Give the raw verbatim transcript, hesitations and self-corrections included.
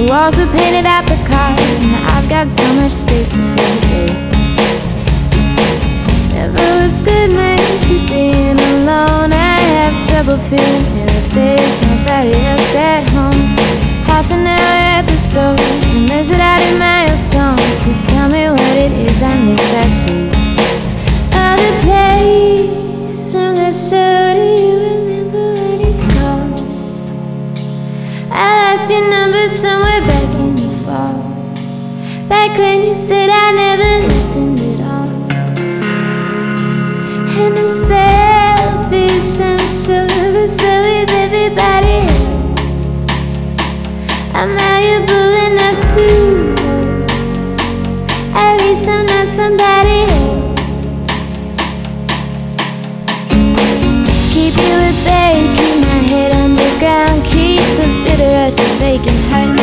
walls are painted apricot, and I've got so much space to fill. Never was good nights with being alone. I have trouble feeling it if there's nobody else at home. Half an hour episodes are measured out in milestones. Please tell me what it is I miss that sweet. Oh, the place from that show, do you remember what it's called? I lost your number somewhere back in the fall, back when you said I never listened at all. And I'm selfish, I'm sure, but so is everybody else. I'm valuable enough to know, at least I'm not somebody else. Keep you at bay, keep my head underground, keep the bitter rush of vacant heart.